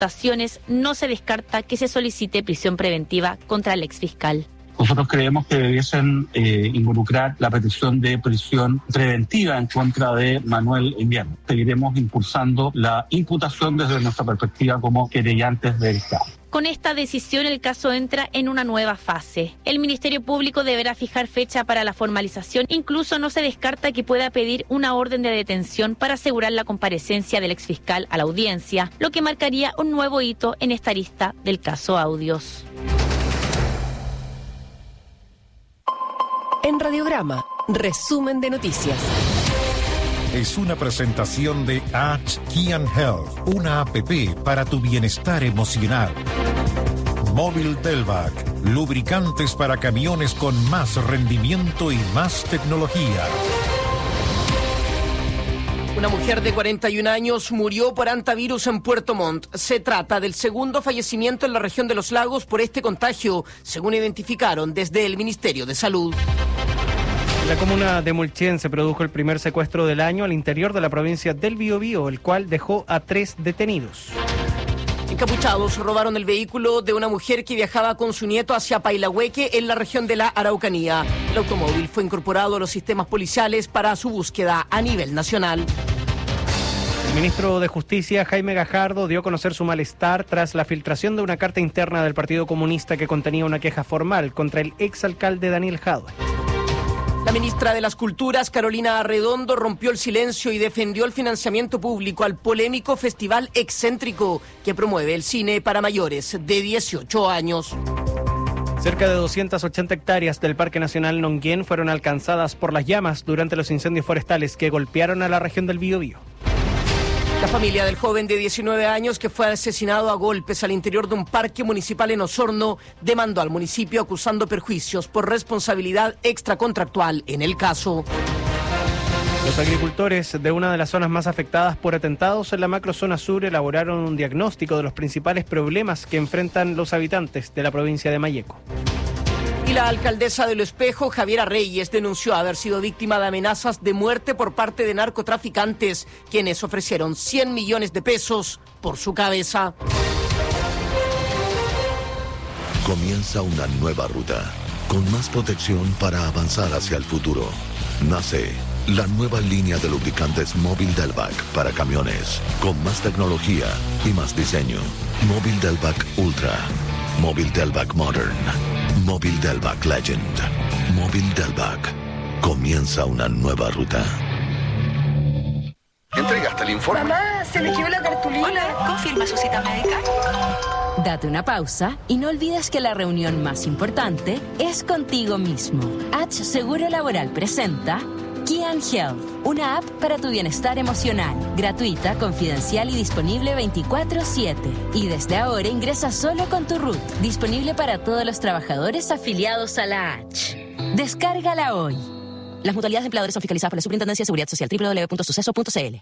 no se descarta que se solicite prisión preventiva contra el exfiscal. Nosotros creemos que debiesen involucrar la petición de prisión preventiva en contra de Manuel Invierno. Seguiremos impulsando la imputación desde nuestra perspectiva como querellantes del caso. Con esta decisión, el caso entra en una nueva fase. El Ministerio Público deberá fijar fecha para la formalización. Incluso no se descarta que pueda pedir una orden de detención para asegurar la comparecencia del exfiscal a la audiencia, lo que marcaría un nuevo hito en esta arista del caso Audios. En Radiograma, resumen de noticias. Es una presentación de H Kian Health, una app para tu bienestar emocional. Móvil Delvac, lubricantes para camiones con más rendimiento y más tecnología. Una mujer de 41 años murió por hantavirus en Puerto Montt. Se trata del segundo fallecimiento en la región de Los Lagos por este contagio, según identificaron desde el Ministerio de Salud. En la comuna de Mulchen se produjo el primer secuestro del año al interior de la provincia del Biobío, el cual dejó a 3 detenidos. Encapuchados robaron el vehículo de una mujer que viajaba con su nieto hacia Pailahueque, en la región de la Araucanía. El automóvil fue incorporado a los sistemas policiales para su búsqueda a nivel nacional. El ministro de Justicia, Jaime Gajardo, dio a conocer su malestar tras la filtración de una carta interna del Partido Comunista que contenía una queja formal contra el exalcalde Daniel Jadwe. La ministra de las Culturas, Carolina Arredondo, rompió el silencio y defendió el financiamiento público al polémico Festival Excéntrico, que promueve el cine para mayores de 18 años. Cerca de 280 hectáreas del Parque Nacional Nonguén fueron alcanzadas por las llamas durante los incendios forestales que golpearon a la región del Biobío. La familia del joven de 19 años que fue asesinado a golpes al interior de un parque municipal en Osorno demandó al municipio acusando perjuicios por responsabilidad extracontractual en el caso. Los agricultores de una de las zonas más afectadas por atentados en la macrozona sur elaboraron un diagnóstico de los principales problemas que enfrentan los habitantes de la provincia de Malleco. Y la alcaldesa de Lo Espejo, Javiera Reyes, denunció haber sido víctima de amenazas de muerte por parte de narcotraficantes, quienes ofrecieron 100 millones de pesos por su cabeza. Comienza una nueva ruta, con más protección para avanzar hacia el futuro. Nace la nueva línea de lubricantes Móvil Delvac para camiones, con más tecnología y más diseño. Móvil Delvac Ultra, Móvil Delvac Modern, Móvil Delvac Legend, Móvil Delvac. Comienza una nueva ruta. ¿Entregaste el informe? Mamá, se me quedó la cartulina. Hola, ¿confirma su cita médica? Date una pausa y no olvides que la reunión más importante es contigo mismo. H Seguro Laboral presenta Kian Health, una app para tu bienestar emocional, gratuita, confidencial y disponible 24/7. Y desde ahora ingresa solo con tu RUT, disponible para todos los trabajadores afiliados a la H. Descárgala hoy. Las mutualidades de empleadores son fiscalizadas por la Superintendencia de Seguridad Social, www.suceso.cl.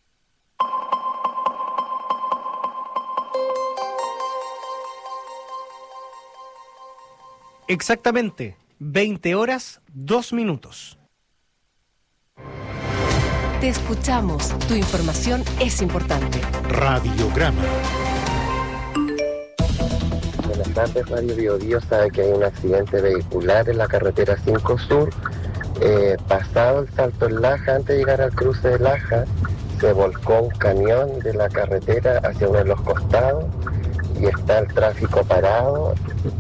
Exactamente, 20 horas, 2 minutos. Te escuchamos. Tu información es importante. Radiograma. Buenas tardes, Radio Biobío. Sabe que hay un accidente vehicular en la carretera 5 Sur. Pasado el Salto en Laja, antes de llegar al cruce de Laja, se volcó un camión de la carretera hacia uno de los costados y está el tráfico parado.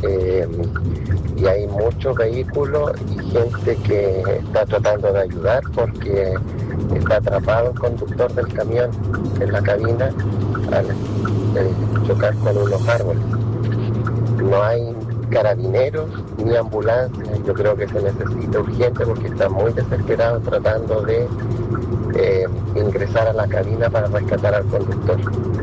Y hay muchos vehículos y gente que está tratando de ayudar porque está atrapado el conductor del camión en la cabina al chocar con unos árboles. No hay carabineros ni ambulancias. Yo creo que se necesita urgente porque están muy desesperados tratando de ingresar a la cabina para rescatar al conductor.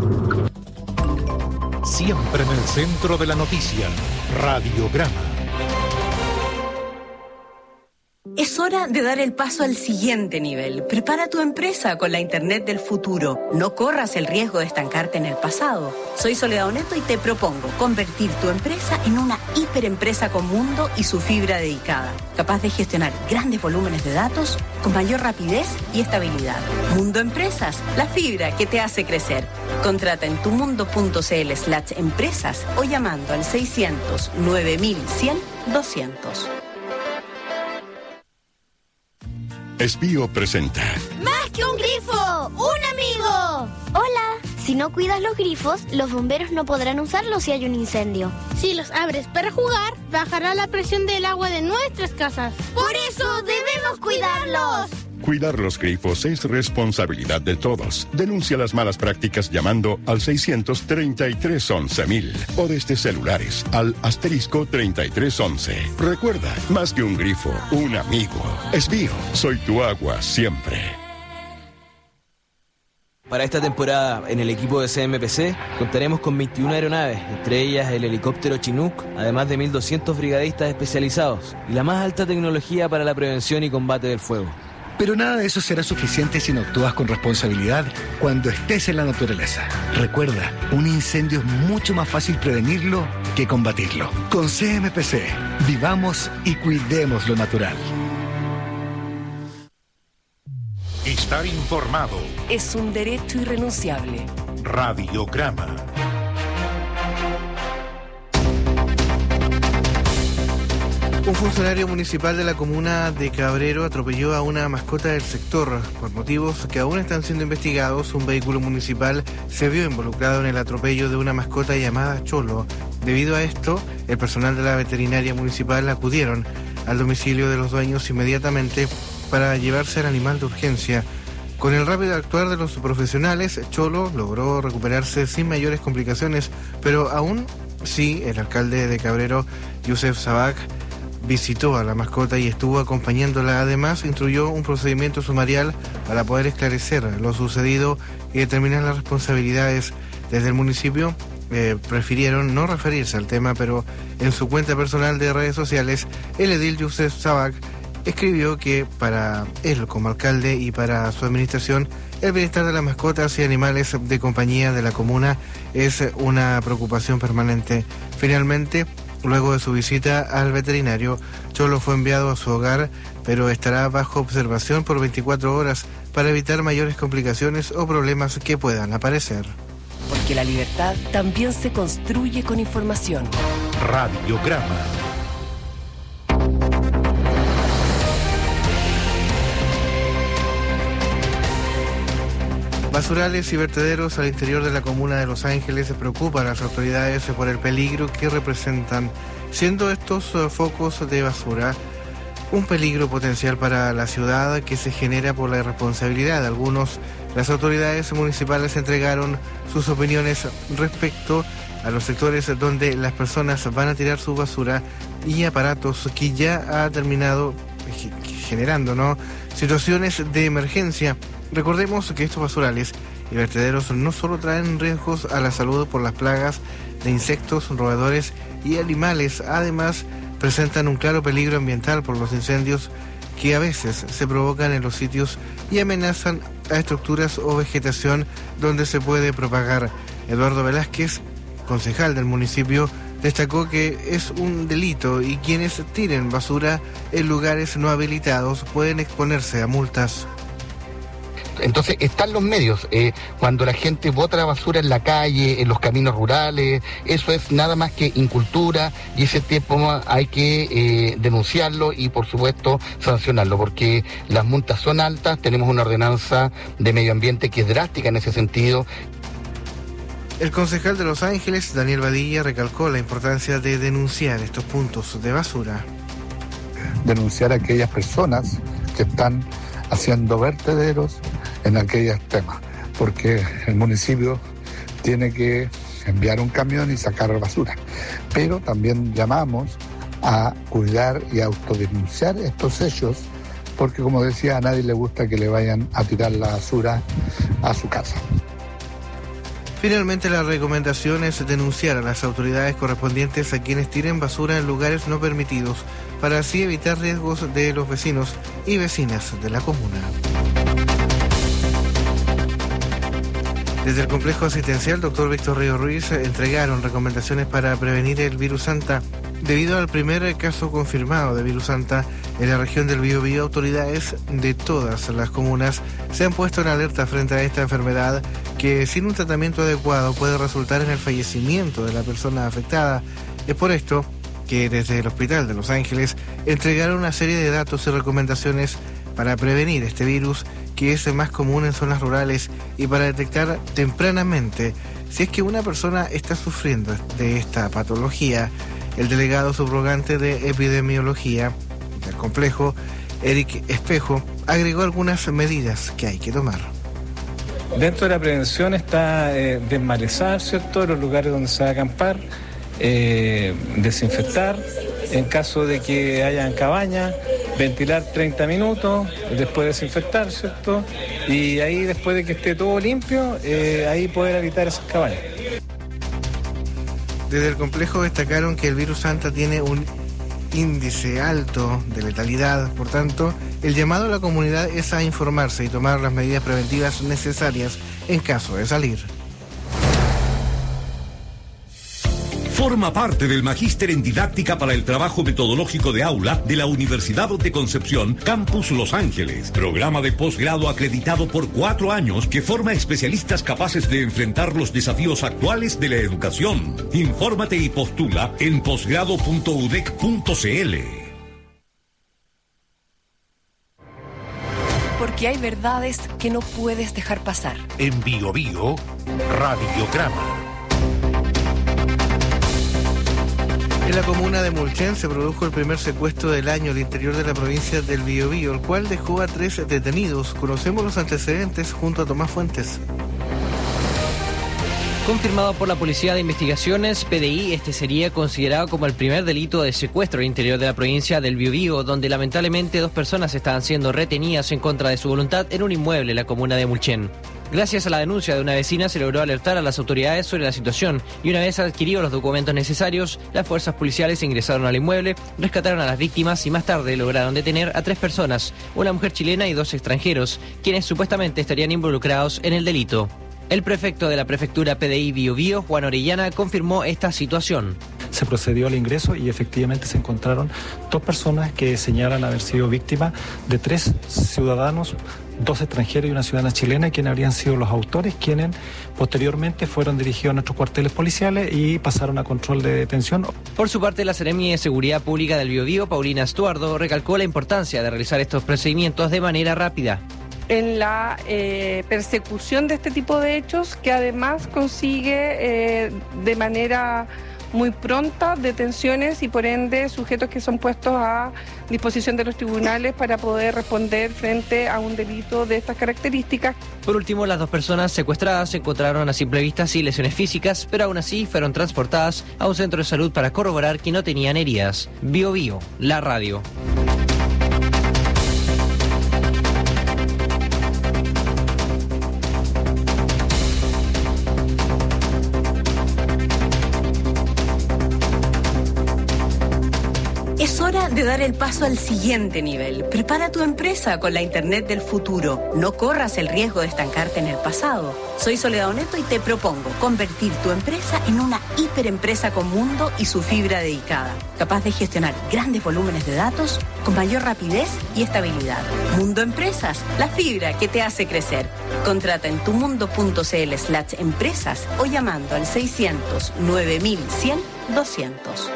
Siempre en el centro de la noticia, Radiograma. Es hora Es hora de dar el paso al siguiente nivel. Prepara tu empresa con la Internet del futuro. No corras el riesgo de estancarte en el pasado. Soy Soledad Oneto y te propongo convertir tu empresa en una hiperempresa con mundo y su fibra dedicada, capaz de gestionar grandes volúmenes de datos con mayor rapidez y estabilidad. Mundo Empresas, la fibra que te hace crecer. Contrata en tumundo.cl/empresas o llamando al 600 9100 200. Espío presenta ¡Más que un grifo! ¡Un amigo! Hola. Si no cuidas los grifos, los bomberos no podrán usarlos si hay un incendio. Si los abres para jugar, bajará la presión del agua de nuestras casas. ¡Por eso debemos cuidarlos! Cuidar los grifos es responsabilidad de todos. Denuncia las malas prácticas llamando al 633-11.000 o desde celulares al *3311. Recuerda, más que un grifo, un amigo. Espío, soy tu agua siempre. Para esta temporada, en el equipo de CMPC, contaremos con 21 aeronaves, entre ellas el helicóptero Chinook, además de 1.200 brigadistas especializados y la más alta tecnología para la prevención y combate del fuego. Pero nada de eso será suficiente si no actúas con responsabilidad cuando estés en la naturaleza. Recuerda, un incendio es mucho más fácil prevenirlo que combatirlo. Con CMPC, vivamos y cuidemos lo natural. Estar informado es un derecho irrenunciable. Radiograma. Un funcionario municipal de la comuna de Cabrero atropelló a una mascota del sector. Por motivos que aún están siendo investigados, un vehículo municipal se vio involucrado en el atropello de una mascota llamada Cholo. Debido a esto, el personal de la veterinaria municipal acudieron al domicilio de los dueños inmediatamente para llevarse al animal de urgencia. Con el rápido actuar de los profesionales, Cholo logró recuperarse sin mayores complicaciones, pero aún sí, el alcalde de Cabrero, Youssef Sabag, visitó a la mascota y estuvo acompañándola. Además, instruyó un procedimiento sumarial para poder esclarecer lo sucedido y determinar las responsabilidades. Desde el municipio prefirieron no referirse al tema, pero en su cuenta personal de redes sociales, el edil Youssef Sabag escribió que para él como alcalde y para su administración, el bienestar de las mascotas y animales de compañía de la comuna es una preocupación permanente. Finalmente, luego de su visita al veterinario, Cholo fue enviado a su hogar, pero estará bajo observación por 24 horas para evitar mayores complicaciones o problemas que puedan aparecer. Porque la libertad también se construye con información. Radiograma. Basurales y vertederos al interior de la comuna de Los Ángeles preocupan a las autoridades por el peligro que representan, siendo estos focos de basura un peligro potencial para la ciudad que se genera por la irresponsabilidad de algunos. Las autoridades municipales entregaron sus opiniones respecto a los sectores donde las personas van a tirar su basura y aparatos que ya ha terminado generando situaciones de emergencia. Recordemos que estos basurales y vertederos no solo traen riesgos a la salud por las plagas de insectos, roedores y animales, además presentan un claro peligro ambiental por los incendios que a veces se provocan en los sitios y amenazan a estructuras o vegetación donde se puede propagar. Eduardo Velázquez, concejal del municipio, destacó que es un delito y quienes tiren basura en lugares no habilitados pueden exponerse a multas. Entonces están los medios, cuando la gente bota la basura en la calle, en los caminos rurales, eso es nada más que incultura y ese tiempo hay que denunciarlo y por supuesto sancionarlo, porque las multas son altas, tenemos una ordenanza de medio ambiente que es drástica en ese sentido. El concejal de Los Ángeles, Daniel Badilla, recalcó la importancia de denunciar estos puntos de basura. Denunciar a aquellas personas que están haciendo vertederos en aquellos temas, porque el municipio tiene que enviar un camión y sacar basura, pero también llamamos a cuidar y autodenunciar estos hechos, porque como decía, a nadie le gusta que le vayan a tirar la basura a su casa. Finalmente, la recomendación es denunciar a las autoridades correspondientes a quienes tiren basura en lugares no permitidos, para así evitar riesgos de los vecinos y vecinas de la comuna. Desde el complejo asistencial Dr. Víctor Río Ruiz entregaron recomendaciones para prevenir el virus Anta. Debido al primer caso confirmado de virus Anta en la región del Biobío, autoridades de todas las comunas se han puesto en alerta frente a esta enfermedad que sin un tratamiento adecuado puede resultar en el fallecimiento de la persona afectada. Es por esto que desde el Hospital de Los Ángeles entregaron una serie de datos y recomendaciones para prevenir este virus, que es el más común en zonas rurales, y para detectar tempranamente si es que una persona está sufriendo de esta patología. El delegado subrogante de epidemiología del complejo, Eric Espejo, agregó algunas medidas que hay que tomar. Dentro de la prevención está desmalezar, ¿cierto?, los lugares donde se va a acampar, desinfectar, en caso de que hayan cabañas, ventilar 30 minutos, después desinfectar, ¿cierto? Y ahí, después de que esté todo limpio, ahí poder habitar esas cabañas. Desde el complejo destacaron que el virus Anta tiene un índice alto de letalidad. Por tanto, el llamado a la comunidad es a informarse y tomar las medidas preventivas necesarias en caso de salir. Forma parte del Magíster en Didáctica para el Trabajo Metodológico de Aula de la Universidad de Concepción, Campus Los Ángeles. Programa de posgrado acreditado por 4 años que forma especialistas capaces de enfrentar los desafíos actuales de la educación. Infórmate y postula en posgrado.udec.cl. Porque hay verdades que no puedes dejar pasar. En Biobío, Radiograma. En la comuna de Mulchen se produjo el primer secuestro del año al interior de la provincia del Biobío, el cual dejó a 3 detenidos. Conocemos los antecedentes junto a Tomás Fuentes. Confirmado por la Policía de Investigaciones, PDI, este sería considerado como el primer delito de secuestro al interior de la provincia del Biobío, donde lamentablemente 2 personas estaban siendo retenidas en contra de su voluntad en un inmueble en la comuna de Mulchen. Gracias a la denuncia de una vecina se logró alertar a las autoridades sobre la situación y una vez adquiridos los documentos necesarios, las fuerzas policiales ingresaron al inmueble, rescataron a las víctimas y más tarde lograron detener a 3 personas, una mujer chilena y 2 extranjeros, quienes supuestamente estarían involucrados en el delito. El prefecto de la prefectura PDI Biobío, Juan Orellana, confirmó esta situación. Se procedió al ingreso y efectivamente se encontraron 2 personas que señalan haber sido víctimas de 3 ciudadanos, 2 extranjeros y una ciudadana chilena, quienes habrían sido los autores, quienes posteriormente fueron dirigidos a nuestros cuarteles policiales y pasaron a control de detención. Por su parte, la Seremi de Seguridad Pública del Biobío, Paulina Estuardo, recalcó la importancia de realizar estos procedimientos de manera rápida. En la persecución de este tipo de hechos, que además consigue de manera muy pronta detenciones y por ende sujetos que son puestos a disposición de los tribunales para poder responder frente a un delito de estas características. Por último, las 2 personas secuestradas se encontraron a simple vista sin lesiones físicas, pero aún así fueron transportadas a un centro de salud para corroborar que no tenían heridas. Biobío, la radio. Es hora de dar el paso al siguiente nivel. Prepara tu empresa con la Internet del futuro. No corras el riesgo de estancarte en el pasado. Soy Soledad Oneto y te propongo convertir tu empresa en una hiperempresa con Mundo y su fibra dedicada, capaz de gestionar grandes volúmenes de datos con mayor rapidez y estabilidad. Mundo Empresas, la fibra que te hace crecer. Contrata en tumundo.cl/empresas o llamando al 600 9100 200.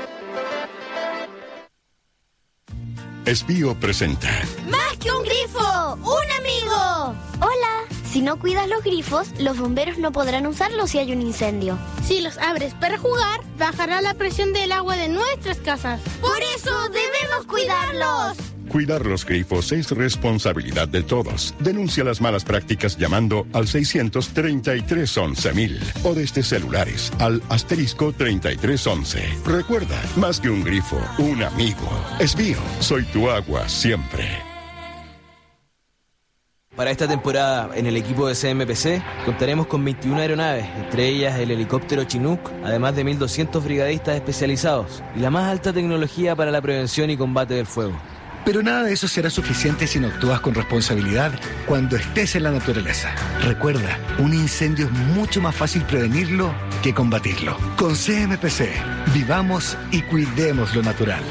Esbío presenta ¡Más que un grifo! ¡Un amigo! Hola. Si no cuidas los grifos, los bomberos no podrán usarlos si hay un incendio. Si los abres para jugar, bajará la presión del agua de nuestras casas. ¡Por eso debemos cuidarlos! Cuidar los grifos es responsabilidad de todos. Denuncia las malas prácticas llamando al 633-11.000 o desde celulares al *3311. Recuerda, más que un grifo, un amigo. Esbío, soy tu agua siempre. Para esta temporada, en el equipo de CMPC, contaremos con 21 aeronaves, entre ellas el helicóptero Chinook, además de 1.200 brigadistas especializados y la más alta tecnología para la prevención y combate del fuego. Pero nada de eso será suficiente si no actúas con responsabilidad cuando estés en la naturaleza. Recuerda, un incendio es mucho más fácil prevenirlo que combatirlo. Con CMPC, vivamos y cuidemos lo natural.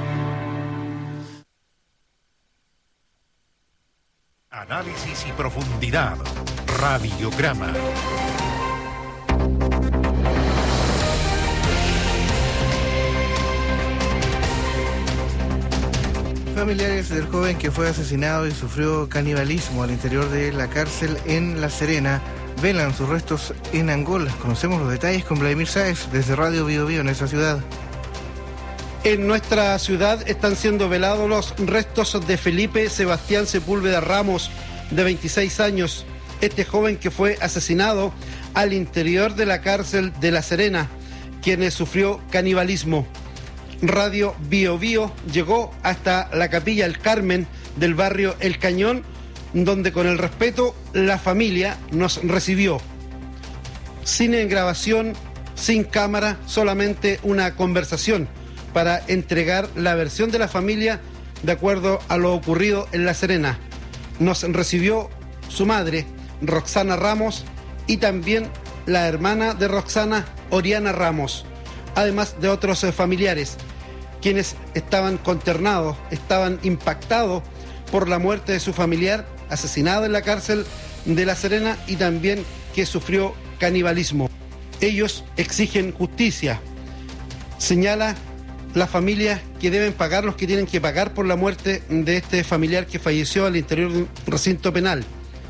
Análisis y profundidad. Radiograma. Familiares del joven que fue asesinado y sufrió canibalismo al interior de la cárcel en La Serena velan sus restos en Angol. Conocemos los detalles con Vladimir Sáez desde Radio Bio Bio en esa ciudad. En nuestra ciudad están siendo velados los restos de Felipe Sebastián Sepúlveda Ramos, de 26 años. Este joven que fue asesinado al interior de la cárcel de La Serena, quien sufrió canibalismo. Radio Bio Bio llegó hasta la Capilla El Carmen del barrio El Cañón, donde con el respeto la familia nos recibió. Sin grabación, sin cámara, solamente una conversación para entregar la versión de la familia de acuerdo a lo ocurrido en La Serena. Nos recibió su madre, Roxana Ramos, y también la hermana de Roxana, Oriana Ramos, además de otros familiares, quienes estaban consternados, estaban impactados por la muerte de su familiar asesinado en la cárcel de La Serena y también que sufrió canibalismo. Ellos exigen justicia. Señala la familia que deben pagar los que tienen que pagar por la muerte de este familiar que falleció al interior de un recinto penal,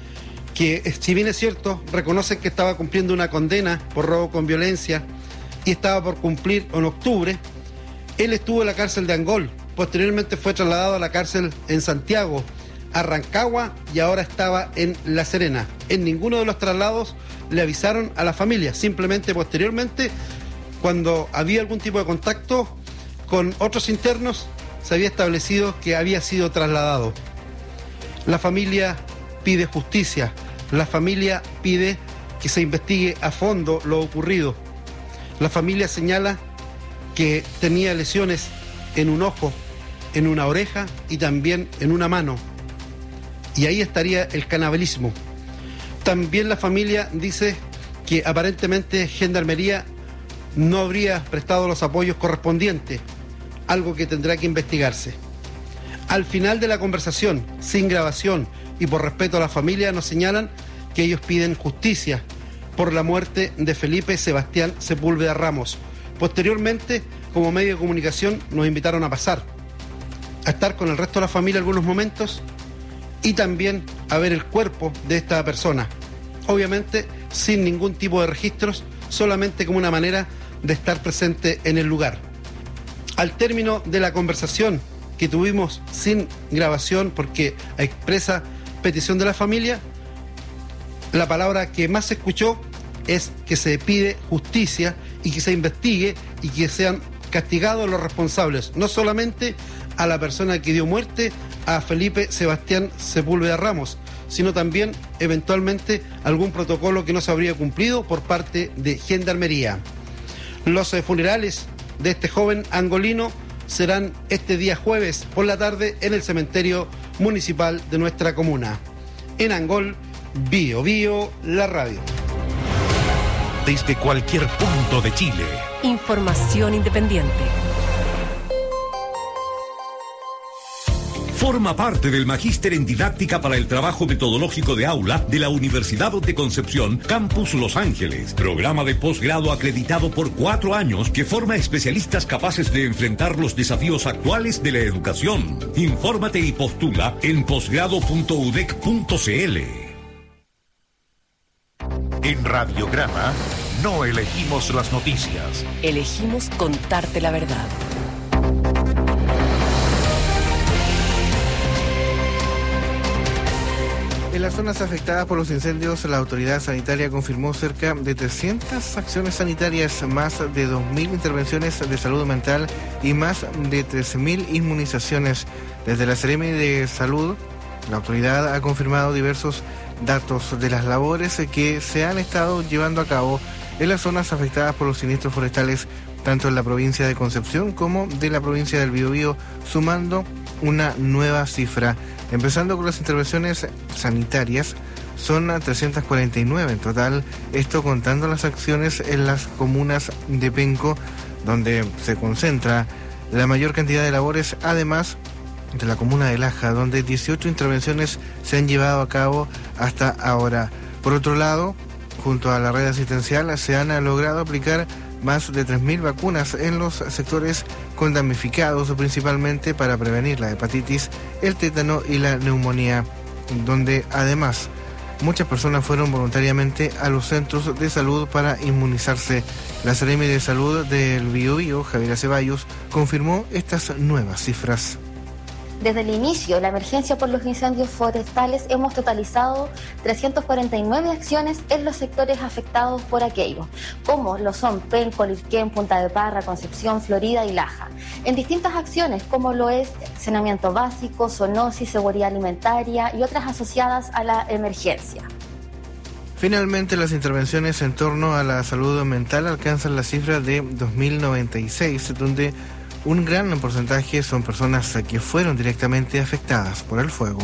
que si bien es cierto, reconocen que estaba cumpliendo una condena por robo con violencia y estaba por cumplir en octubre. Él estuvo en la cárcel de Angol, posteriormente fue trasladado a la cárcel en Santiago, a Rancagua, y ahora estaba en La Serena. En ninguno de los traslados le avisaron a la familia, simplemente posteriormente, cuando había algún tipo de contacto con otros internos, se había establecido que había sido trasladado. La familia pide justicia, la familia pide que se investigue a fondo lo ocurrido. La familia señala que tenía lesiones en un ojo, en una oreja y también en una mano. Y ahí estaría el canibalismo. También la familia dice que aparentemente Gendarmería no habría prestado los apoyos correspondientes, algo que tendrá que investigarse. Al final de la conversación, sin grabación y por respeto a la familia, nos señalan que ellos piden justicia por la muerte de Felipe Sebastián Sepúlveda Ramos. Posteriormente, como medio de comunicación, nos invitaron a pasar, a estar con el resto de la familia algunos momentos y también a ver el cuerpo de esta persona. Obviamente, sin ningún tipo de registros, solamente como una manera de estar presente en el lugar. Al término de la conversación que tuvimos sin grabación, porque a expresa petición de la familia, la palabra que más se escuchó es que se pide justicia y que se investigue y que sean castigados los responsables, no solamente a la persona que dio muerte a Felipe Sebastián Sepúlveda Ramos, sino también eventualmente algún protocolo que no se habría cumplido por parte de Gendarmería. Los funerales de este joven angolino serán este día jueves por la tarde en el cementerio municipal de nuestra comuna. En Angol, Bio Bio, la radio. Desde cualquier punto de Chile. Información independiente. Forma parte del Magíster en Didáctica para el Trabajo Metodológico de Aula de la Universidad de Concepción, Campus Los Ángeles. Programa de posgrado acreditado por 4 años que forma especialistas capaces de enfrentar los desafíos actuales de la educación. Infórmate y postula en posgrado.udec.cl. En Radiograma no elegimos las noticias. Elegimos contarte la verdad. En las zonas afectadas por los incendios, la autoridad sanitaria confirmó cerca de 300 acciones sanitarias, más de 2.000 intervenciones de salud mental y más de 13.000 inmunizaciones. Desde la Seremi de Salud La autoridad ha confirmado diversos datos de las labores que se han estado llevando a cabo en las zonas afectadas por los siniestros forestales, tanto en la provincia de Concepción como de la provincia del Biobío, sumando una nueva cifra. Empezando con las intervenciones sanitarias, son 349 en total, esto contando las acciones en las comunas de Penco, donde se concentra la mayor cantidad de labores, además de la comuna de Laja, donde 18 intervenciones se han llevado a cabo hasta ahora. Por otro lado, junto a la red asistencial, se han logrado aplicar más de 3.000 vacunas en los sectores con damnificados, principalmente para prevenir la hepatitis, el tétano y la neumonía, donde además muchas personas fueron voluntariamente a los centros de salud para inmunizarse. La Seremi de Salud del Biobío, Javiera Ceballos, confirmó estas nuevas cifras. Desde el inicio de la emergencia por los incendios forestales hemos totalizado 349 acciones en los sectores afectados por aquello, como lo son Penco, Lirquén, Punta de Parra, Concepción, Florida y Laja. En distintas acciones como lo es saneamiento básico, zoonosis, seguridad alimentaria y otras asociadas a la emergencia. Finalmente, las intervenciones en torno a la salud mental alcanzan la cifra de 2.096, donde un gran porcentaje son personas que fueron directamente afectadas por el fuego.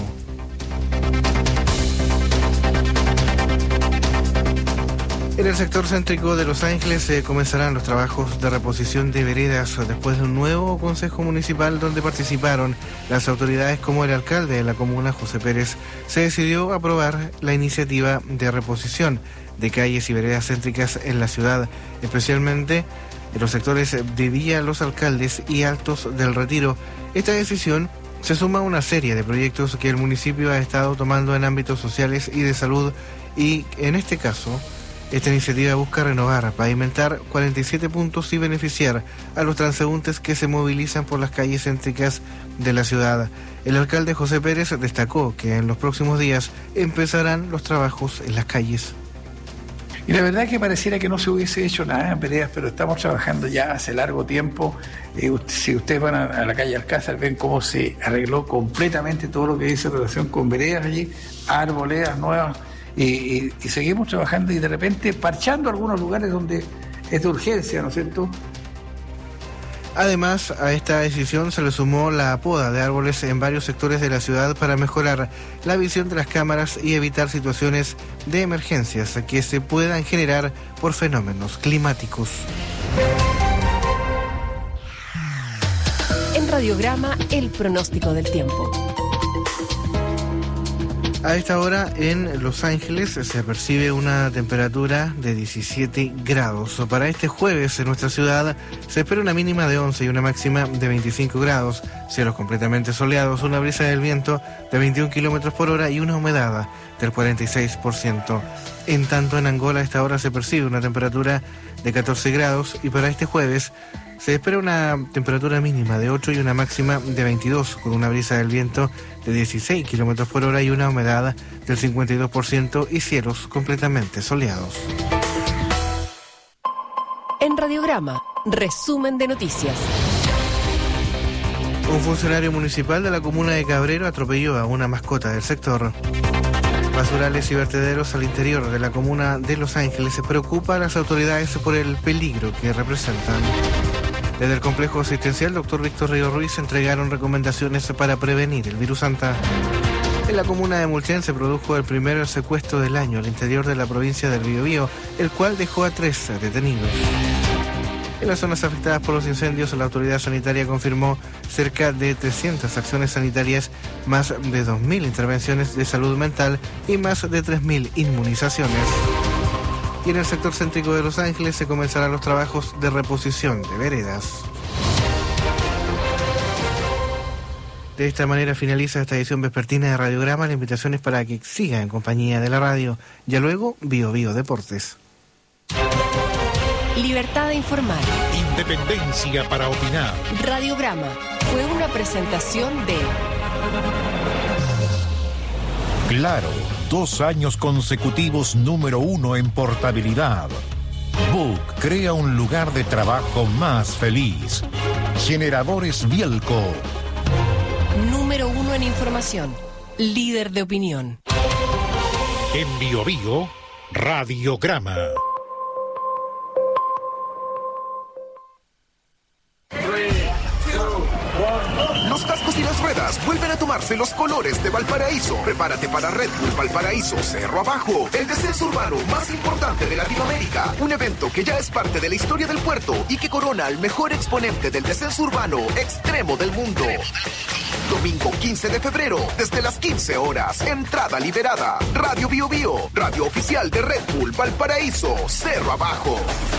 En el sector céntrico de Los Ángeles comenzarán los trabajos de reposición de veredas después de un nuevo consejo municipal donde participaron las autoridades como el alcalde de la comuna, José Pérez. Se decidió aprobar la iniciativa de reposición de calles y veredas céntricas en la ciudad, especialmente en los sectores de Villa Los Alcaldes y Altos del Retiro. Esta decisión se suma a una serie de proyectos que el municipio ha estado tomando en ámbitos sociales y de salud, y en este caso, esta iniciativa busca renovar, pavimentar 47 puntos y beneficiar a los transeúntes que se movilizan por las calles céntricas de la ciudad. El alcalde José Pérez destacó que en los próximos días empezarán los trabajos en las calles. Y la verdad es que pareciera que no se hubiese hecho nada en veredas, pero estamos trabajando ya hace largo tiempo. Si ustedes van a la calle Alcázar, ven cómo se arregló completamente todo lo que dice en relación con veredas allí, arboledas nuevas, y seguimos trabajando y de repente parchando algunos lugares donde es de urgencia, ¿no es cierto? Además, a esta decisión se le sumó la poda de árboles en varios sectores de la ciudad para mejorar la visión de las cámaras y evitar situaciones de emergencias que se puedan generar por fenómenos climáticos. En Radiograma, el pronóstico del tiempo. A esta hora en Los Ángeles se percibe una temperatura de 17 grados. Para este jueves en nuestra ciudad se espera una mínima de 11 y una máxima de 25 grados. Cielos completamente soleados, una brisa del viento de 21 kilómetros por hora y una humedad del 46%. En tanto, en Angola a esta hora se percibe una temperatura de 14 grados y para este jueves se espera una temperatura mínima de 8 y una máxima de 22, con una brisa del viento de 16 kilómetros por hora y una humedad del 52% y cielos completamente soleados. En Radiograma, resumen de noticias. Un funcionario municipal de la comuna de Cabrero atropelló a una mascota del sector. Basurales y vertederos al interior de la comuna de Los Ángeles se preocupa a las autoridades por el peligro que representan. Desde el complejo asistencial Dr. Víctor Río Ruiz entregaron recomendaciones para prevenir el virus Santa. En la comuna de Mulchen se produjo el primer secuestro del año al interior de la provincia del Biobío, el cual dejó a 3 detenidos. En las zonas afectadas por los incendios, la autoridad sanitaria confirmó cerca de 300 acciones sanitarias, más de 2.000 intervenciones de salud mental y más de 3.000 inmunizaciones. Y en el sector céntrico de Los Ángeles se comenzarán los trabajos de reposición de veredas. De esta manera finaliza esta edición vespertina de Radiograma. La invitación es para que siga en compañía de la radio. Ya luego, Bio Deportes. Libertad de informar. Independencia para opinar. Radiograma fue una presentación de Claro, 2 años consecutivos número 1 en portabilidad. Book crea un lugar de trabajo más feliz. Generadores Bielco. Número 1 en información. líder de opinión. En Bio Bio, Radiograma. Los cascos y las ruedas vuelven a tomarse los colores de Valparaíso. Prepárate para Red Bull Valparaíso Cerro Abajo, el descenso urbano más importante de Latinoamérica. Un evento que ya es parte de la historia del puerto y que corona al mejor exponente del descenso urbano extremo del mundo. Domingo 15 de febrero, desde las 15 horas. Entrada liberada. Radio Bio Bio, radio oficial de Red Bull Valparaíso Cerro Abajo.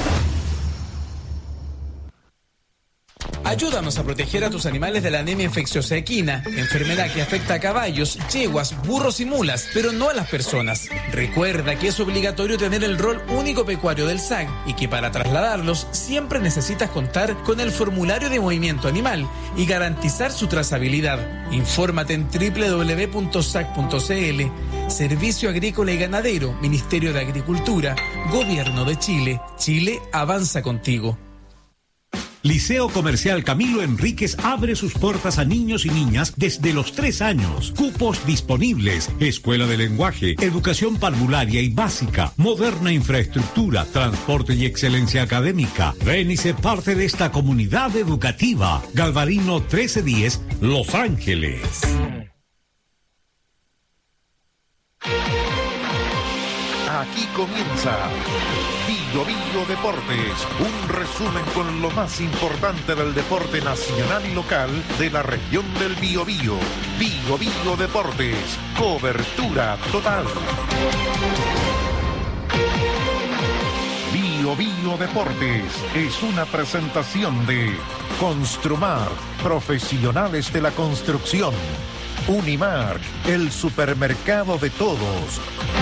Ayúdanos a proteger a tus animales de la anemia infecciosa equina, enfermedad que afecta a caballos, yeguas, burros y mulas, pero no a las personas. Recuerda que es obligatorio tener el rol único pecuario del SAC y que para trasladarlos siempre necesitas contar con el formulario de movimiento animal y garantizar su trazabilidad. Infórmate en www.sac.cl. Servicio Agrícola y Ganadero, Ministerio de Agricultura, Gobierno de Chile. Chile avanza contigo. Liceo Comercial Camilo Enríquez abre sus puertas a niños y niñas desde los 3 años. Cupos disponibles. Escuela de lenguaje, educación parvularia y básica, moderna infraestructura, transporte y excelencia académica. Ven y sé parte de esta comunidad educativa. Galvarino 1310, Los Ángeles. Aquí comienza Bio Bio Deportes, un resumen con lo más importante del deporte nacional y local de la región del Biobío. Bio Bio Deportes, cobertura total. Bio Bio Deportes es una presentación de Construmar, profesionales de la construcción. Unimark, el supermercado de todos.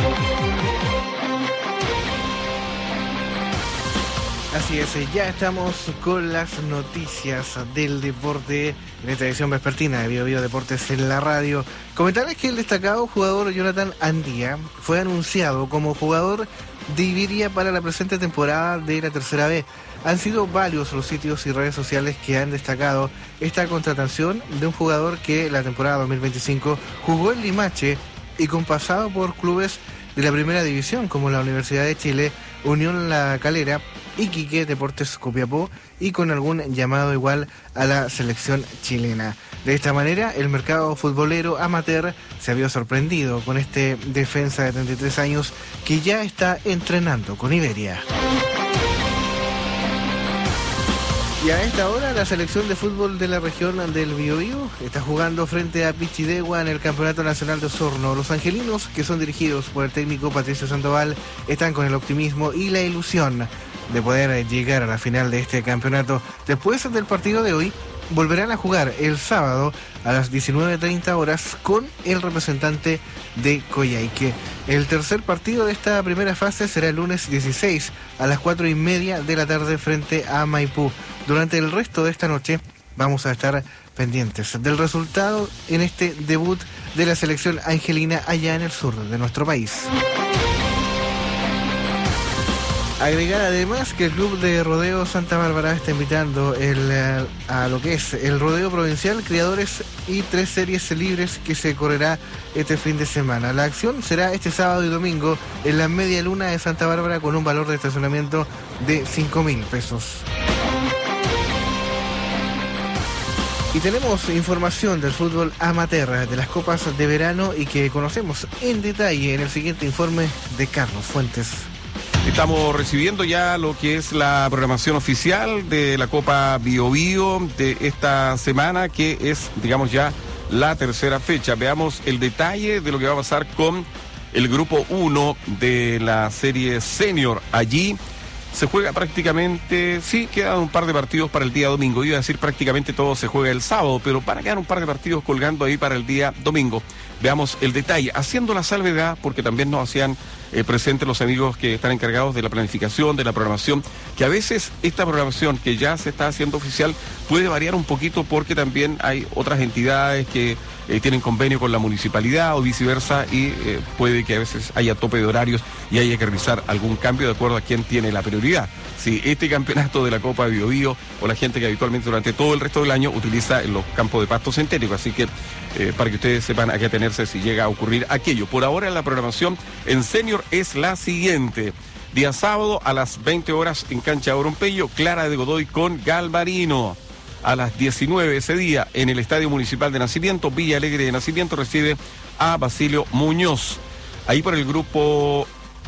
Así es, ya estamos con las noticias del deporte en esta edición vespertina de Bio Bio Deportes en la radio. Comentarles que el destacado jugador Jonathan Andía fue anunciado como jugador de Iberia para la presente temporada de la Tercera B. Han sido varios los sitios y redes sociales que han destacado esta contratación de un jugador que la temporada 2025 jugó en Limache y con pasado por clubes de la primera división como la Universidad de Chile, Unión La Calera, Iquique, Deportes Copiapó y con algún llamado igual a la selección chilena. De esta manera, el mercado futbolero amateur se vio sorprendido con este defensa de 33 años que ya está entrenando con Iberia. Y a esta hora la selección de fútbol de la región del Biobío está jugando frente a Pichidegua en el Campeonato Nacional de Osorno. Los angelinos, que son dirigidos por el técnico Patricio Sandoval, están con el optimismo y la ilusión de poder llegar a la final de este campeonato. Después del partido de hoy, volverán a jugar el sábado a las 19:30 horas con el representante de Coyhaique. El tercer partido de esta primera fase será el lunes 16 a las 4:30 de la tarde frente a Maipú. Durante el resto de esta noche vamos a estar pendientes del resultado en este debut de la selección angelina allá en el sur de nuestro país. Agregar además que el Club de Rodeo Santa Bárbara está invitando a lo que es el Rodeo Provincial, Criadores y 3 series libres que se correrá este fin de semana. La acción será este sábado y domingo en la Media Luna de Santa Bárbara con un valor de estacionamiento de 5.000 pesos. Y tenemos información del fútbol amateur, de las copas de verano y que conocemos en detalle en el siguiente informe de Carlos Fuentes. Estamos recibiendo ya lo que es la programación oficial de la Copa Bio Bio de esta semana, que es, digamos, ya la tercera fecha. Veamos el detalle de lo que va a pasar con el grupo 1 de la serie senior. Allí se juega prácticamente, sí, quedan un par de partidos para el día domingo. Iba a decir prácticamente todo se juega el sábado, pero van a quedar un par de partidos colgando ahí para el día domingo. Veamos el detalle, haciendo la salvedad, porque también nos hacían presentes los amigos que están encargados de la planificación, de la programación, que a veces esta programación que ya se está haciendo oficial puede variar un poquito porque también hay otras entidades que tienen convenio con la municipalidad o viceversa y puede que a veces haya tope de horarios y haya que realizar algún cambio de acuerdo a quién tiene la prioridad. Si este campeonato de la Copa Biobío o la gente que habitualmente durante todo el resto del año utiliza en los campos de pasto sintético, así que para que ustedes sepan a qué atenerse si llega a ocurrir aquello. Por ahora la programación en senior es la siguiente. Día sábado a las 20 horas en cancha Oronpello, Clara de Godoy con Galvarino. A las 19 ese día en el Estadio Municipal de Nacimiento, Villa Alegre de Nacimiento recibe a Basilio Muñoz. Ahí por el grupo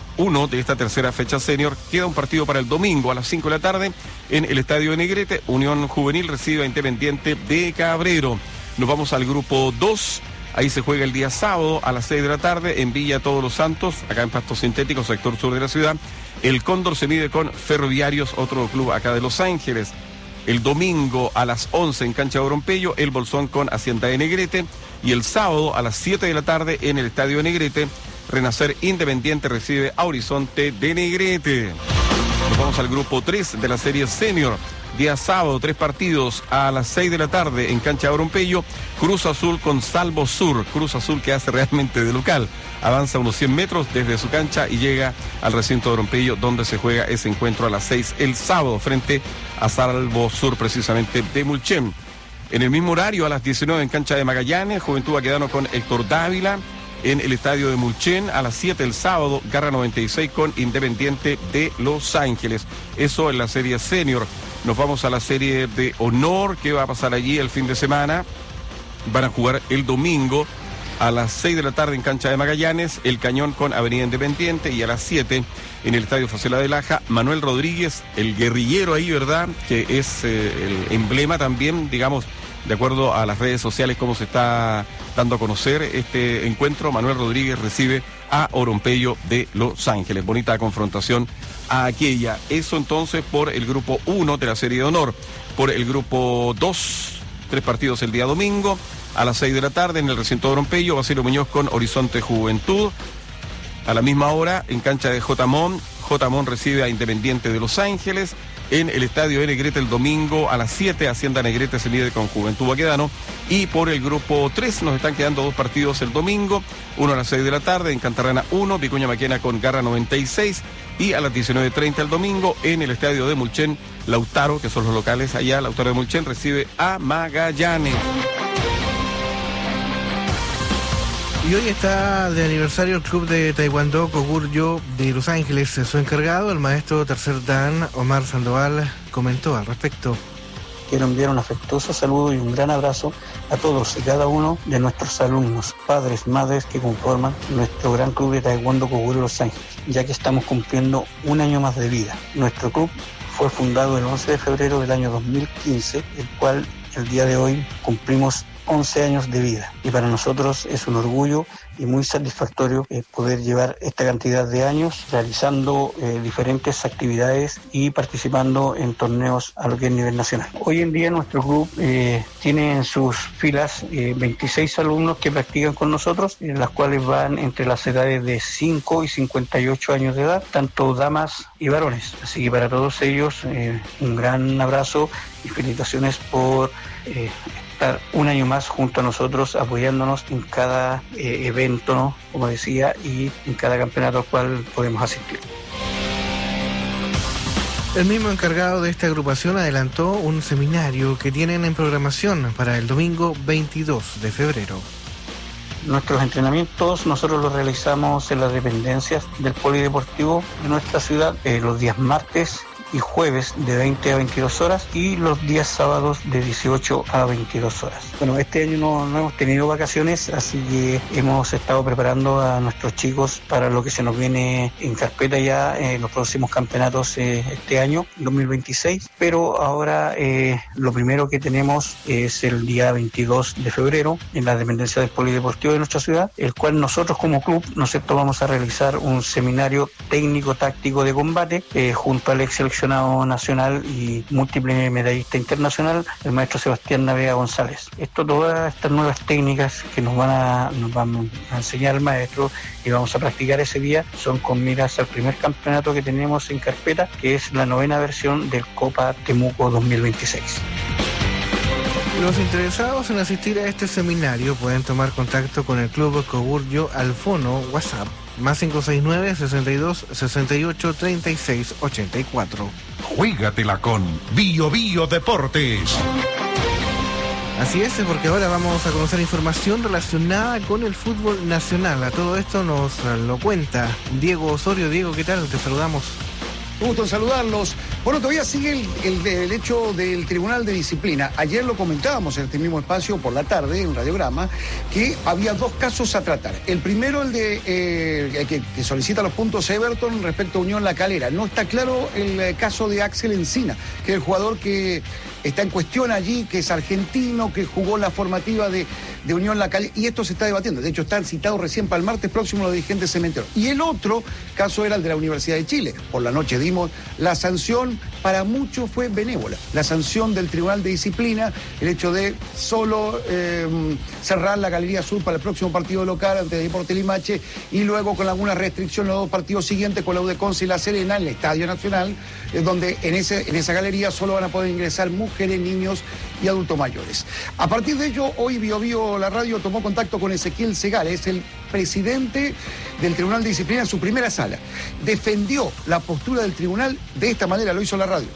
1 de esta tercera fecha senior queda un partido para el domingo a las 5 de la tarde en el Estadio de Negrete. Unión Juvenil recibe a Independiente de Cabrero. Nos vamos al grupo 2. Ahí se juega el día sábado a las 6 de la tarde en Villa Todos los Santos, acá en Pasto Sintético, sector sur de la ciudad. El Cóndor se mide con Ferroviarios, otro club acá de Los Ángeles. El domingo a las 11 en cancha de Oronpello, el Bolsón con Hacienda de Negrete. Y el sábado a las 7 de la tarde en el Estadio de Negrete, Renacer Independiente recibe a Horizonte de Negrete. Nos vamos al grupo 3 de la serie senior. Día sábado, 3 partidos a las 6 de la tarde en cancha de Oronpello. Cruz Azul con Salvo Sur. Cruz Azul que hace realmente de local. Avanza unos 100 metros desde su cancha y llega al recinto de Oronpello, donde se juega ese encuentro a las 6 el sábado frente a Salvo Sur, precisamente de Mulchen. En el mismo horario, a las 19 en cancha de Magallanes, Juventud Baquedano con Héctor Dávila. En el estadio de Mulchen, a las 7 el sábado, Garra 96 con Independiente de Los Ángeles. Eso en la serie senior. Nos vamos a la serie de honor, que va a pasar allí el fin de semana. Van a jugar el domingo a las 6 de la tarde en cancha de Magallanes, El Cañón con Avenida Independiente, y a las 7 en el estadio Facela de Laja, Manuel Rodríguez, el guerrillero ahí, ¿verdad? Que es el emblema también, digamos, de acuerdo a las redes sociales, cómo se está dando a conocer este encuentro. Manuel Rodríguez recibe a Oronpello de Los Ángeles. Bonita confrontación a aquella. Eso entonces por el grupo 1 de la serie de honor. Por el grupo 2, 3 partidos el día domingo a las 6 de la tarde en el recinto de Oronpello, Basilio Muñoz con Horizonte Juventud. A la misma hora en cancha de Jotamón, Jotamón recibe a Independiente de Los Ángeles. En el estadio de Negrete el domingo a las 7, Hacienda Negrete se mide con Juventud Baquedano. Y por el grupo 3 nos están quedando 2 partidos el domingo, uno a las 6 de la tarde en Cantarrana 1, Vicuña Maquena con Garra 96. Y a las 19:30 el domingo en el estadio de Mulchen, Lautaro, que son los locales allá, Lautaro de Mulchen recibe a Magallanes. Y hoy está de aniversario el club de Taekwondo Koguryo de Los Ángeles. Su encargado, el maestro tercer Dan, Omar Sandoval, comentó al respecto. Quiero enviar un afectuoso saludo y un gran abrazo a todos y cada uno de nuestros alumnos, padres, madres que conforman nuestro gran club de Taekwondo Koguryo Los Ángeles, ya que estamos cumpliendo un año más de vida. Nuestro club fue fundado el 11 de febrero del año 2015, el cual el día de hoy cumplimos 11 años de vida, y para nosotros es un orgullo y muy satisfactorio poder llevar esta cantidad de años realizando diferentes actividades y participando en torneos a lo que es nivel nacional. Hoy en día nuestro club tiene en sus filas 26 alumnos que practican con nosotros, en las cuales van entre las edades de 5 y 58 años de edad, tanto damas y varones. Así que para todos ellos un gran abrazo y felicitaciones por estar un año más junto a nosotros, apoyándonos en cada evento, ¿no? Como decía, y en cada campeonato al cual podemos asistir. El mismo encargado de esta agrupación adelantó un seminario que tienen en programación para el domingo 22 de febrero. Nuestros entrenamientos nosotros los realizamos en las dependencias del polideportivo de nuestra ciudad los días martes y jueves de 20 a 22 horas y los días sábados de 18 a 22 horas. Bueno, este año no hemos tenido vacaciones, así que hemos estado preparando a nuestros chicos para lo que se nos viene en carpeta ya en los próximos campeonatos este año, 2026, pero ahora lo primero que tenemos es el día 22 de febrero en la dependencia del polideportivo de nuestra ciudad, el cual nosotros como club, ¿no es cierto?, vamos a realizar un seminario técnico-táctico de combate junto al ex seleccionado seleccionado nacional y múltiple medallista internacional, el maestro Sebastián Navega González. Todas estas nuevas técnicas que nos van a enseñar el maestro y vamos a practicar ese día son con miras al primer campeonato que tenemos en carpeta, que es la 9ª versión del Copa Temuco 2026. Los interesados en asistir a este seminario pueden tomar contacto con el Club Coburyo al fono WhatsApp más 569-62-68-36-84. Juégatela con Bio Bio Deportes. Así es, porque ahora vamos a conocer información relacionada con el fútbol nacional. A todo esto nos lo cuenta Diego Osorio. Diego, ¿qué tal? Te saludamos. Un gusto en saludarlos. Bueno, todavía sigue el hecho del Tribunal de Disciplina. Ayer lo comentábamos en este mismo espacio por la tarde, en Radiograma, que había 2 casos a tratar. El primero, el de que solicita los puntos Everton respecto a Unión La Calera. No está claro el caso de Axel Encina, que es el jugador que está en cuestión allí, que es argentino, que jugó la formativa de Unión La Calera, y esto se está debatiendo. De hecho, está citado recién para el martes próximo los dirigentes cementeros. Y el otro caso era el de la Universidad de Chile. Por la noche dimos la sanción, para muchos fue benévola. La sanción del Tribunal de Disciplina, el hecho de solo cerrar la Galería Sur para el próximo partido local ante Deportes Limache, y luego con algunas restricciones los 2 partidos siguientes con la U de Conce y La Serena en el Estadio Nacional, donde en esa galería solo van a poder ingresar mujeres, niños y adultos mayores. A partir de ello, hoy Bio Bio, la radio, tomó contacto con Ezequiel Segal, es el presidente del Tribunal de Disciplina en su primera sala. Defendió la postura del tribunal, de esta manera lo hizo la radio.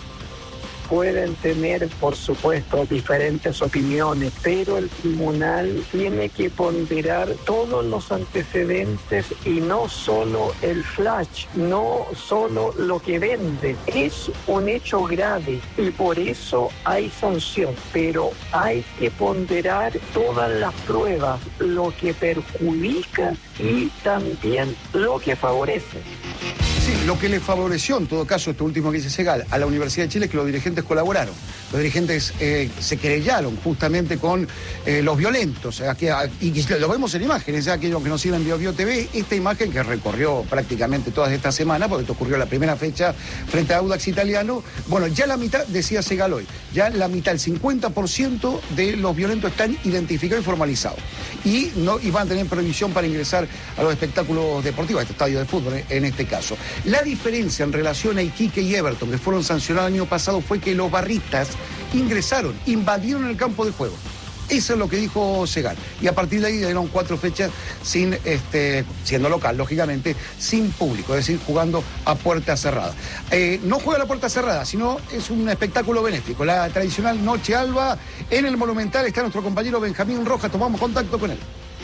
Pueden tener, por supuesto, diferentes opiniones, pero el tribunal tiene que ponderar todos los antecedentes y no solo el flash, no solo lo que vende. Es un hecho grave y por eso hay sanción, pero hay que ponderar todas las pruebas, lo que perjudica y también lo que favorece. Sí, lo que le favoreció, en todo caso, esto último que dice Segal, a la Universidad de Chile es que los dirigentes colaboraron. Los dirigentes se querellaron justamente con los violentos. Y lo vemos en imágenes, aquellos que nos siguen en Bio Bio TV, esta imagen que recorrió prácticamente toda esta semana, porque esto ocurrió la primera fecha frente a Audax Italiano. Bueno, ya la mitad, decía Segal hoy, ya la mitad, el 50% de los violentos están identificados y formalizados. Y van a tener prohibición para ingresar a los espectáculos deportivos, a este estadio de fútbol en este caso. La diferencia en relación a Iquique y Everton, que fueron sancionados el año pasado, fue que los barristas ingresaron, invadieron el campo de juego. Eso es lo que dijo Segal. Y a partir de ahí dieron 4 fechas sin, siendo local, lógicamente, sin público, es decir, jugando a puerta cerrada. No juega a la puerta cerrada, sino es un espectáculo benéfico. La tradicional Noche Alba en el Monumental está nuestro compañero Benjamín Rojas. Tomamos contacto con él.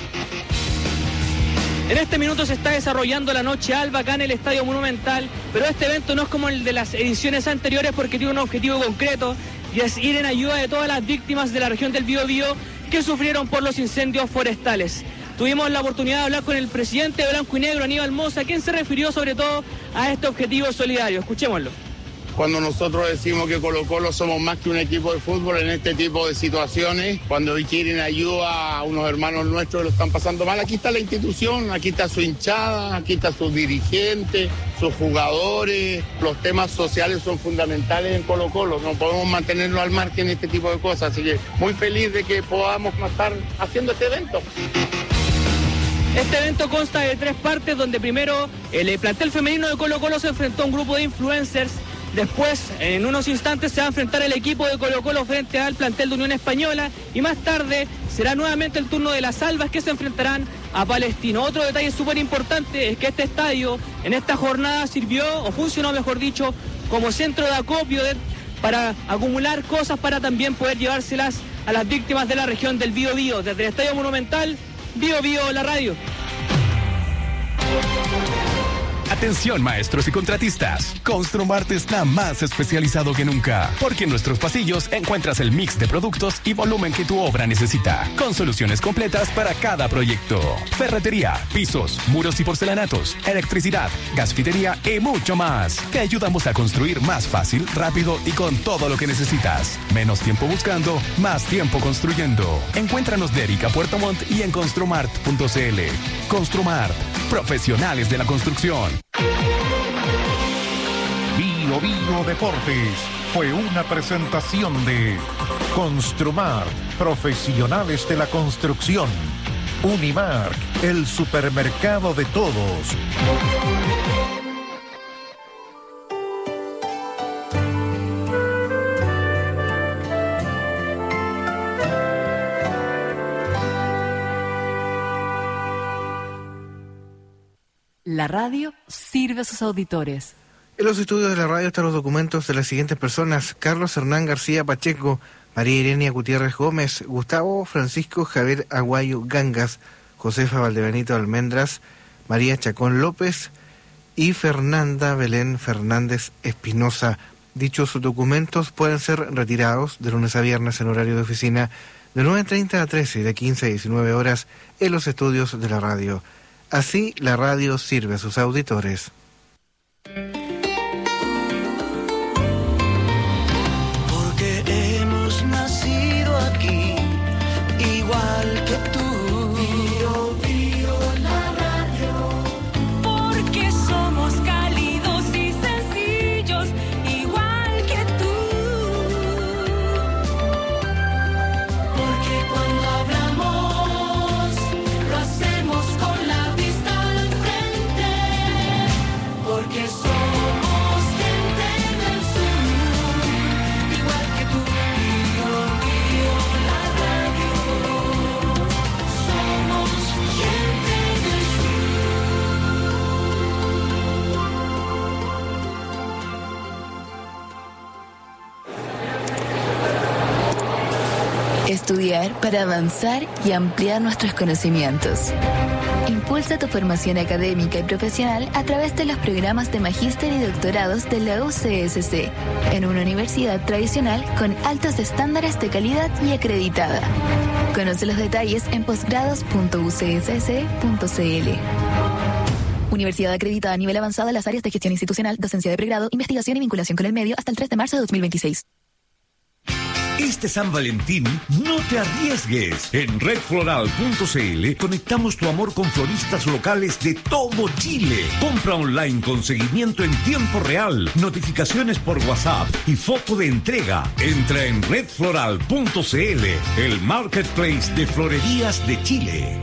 En este minuto se está desarrollando la Noche Alba acá en el Estadio Monumental, pero este evento no es como el de las ediciones anteriores porque tiene un objetivo concreto y es ir en ayuda de todas las víctimas de la región del Biobío que sufrieron por los incendios forestales. Tuvimos la oportunidad de hablar con el presidente de Blanco y Negro, Aníbal Mosa, quien se refirió sobre todo a este objetivo solidario. Escuchémoslo. Cuando nosotros decimos que Colo-Colo somos más que un equipo de fútbol en este tipo de situaciones, cuando quieren ayuda a unos hermanos nuestros que lo están pasando mal, aquí está la institución, aquí está su hinchada, aquí está sus dirigentes, sus jugadores. Los temas sociales son fundamentales en Colo-Colo, no podemos mantenernos al margen de este tipo de cosas, así que muy feliz de que podamos estar haciendo este evento. Este evento consta de 3 partes, donde primero el plantel femenino de Colo-Colo se enfrentó a un grupo de influencers. Después, en unos instantes, se va a enfrentar el equipo de Colo-Colo frente al plantel de Unión Española. Y más tarde será nuevamente el turno de las Albas, que se enfrentarán a Palestino. Otro detalle súper importante es que este estadio en esta jornada sirvió, o funcionó mejor dicho, como centro de acopio para acumular cosas para también poder llevárselas a las víctimas de la región del Biobío. Desde el Estadio Monumental, Bio Bio, la radio. Atención, maestros y contratistas. Construmart está más especializado que nunca, porque en nuestros pasillos encuentras el mix de productos y volumen que tu obra necesita, con soluciones completas para cada proyecto. Ferretería, pisos, muros y porcelanatos, electricidad, gasfitería y mucho más. Te ayudamos a construir más fácil, rápido y con todo lo que necesitas. Menos tiempo buscando, más tiempo construyendo. Encuéntranos de Erika Puerto Montt y en construmart.cl. Construmart, profesionales de la construcción. Bio Bio Deportes fue una presentación de Construmar, profesionales de la construcción. Unimark, el supermercado de todos. La radio sirve a sus auditores. En los estudios de la radio están los documentos de las siguientes personas: Carlos Hernán García Pacheco, María Irenia Gutiérrez Gómez, Gustavo Francisco Javier Aguayo Gangas, Josefa Valdebenito Almendras, María Chacón López y Fernanda Belén Fernández Espinosa. Dichos documentos pueden ser retirados de lunes a viernes en horario de oficina de 9:30 a 13 y de 15 a 19 horas en los estudios de la radio. Así, la radio sirve a sus auditores. Porque hemos nacido aquí, igual que tú. Bio, bio, la radio. Porque somos cálidos y sencillos, igual que tú. Porque cuando hablamos, lo hacemos con la vista al frente. Porque somos gente del sur, igual que tú. Bio, bio, la radio. Somos gente del Estudiar para avanzar y ampliar nuestros conocimientos. Impulsa tu formación académica y profesional a través de los programas de magíster y doctorados de la UCSC, en una universidad tradicional con altos estándares de calidad y acreditada. Conoce los detalles en posgrados.ucss.cl. Universidad acreditada a nivel avanzado en las áreas de gestión institucional, docencia de pregrado, investigación y vinculación con el medio hasta el 3 de marzo de 2026. Este San Valentín, no te arriesgues. En redfloral.cl conectamos tu amor con floristas locales de todo Chile. Compra online con seguimiento en tiempo real, notificaciones por WhatsApp y foto de entrega. Entra en redfloral.cl, el marketplace de florerías de Chile.